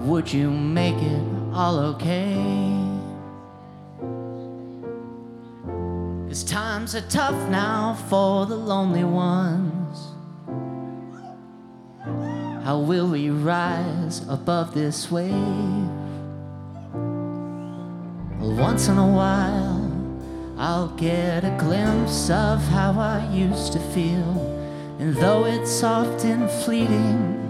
would you make it all okay? 'Cause times are tough now for the lonely ones. How will we rise above this wave? Well, once in a while I'll get a glimpse of how I used to feel, and though it's often fleeting,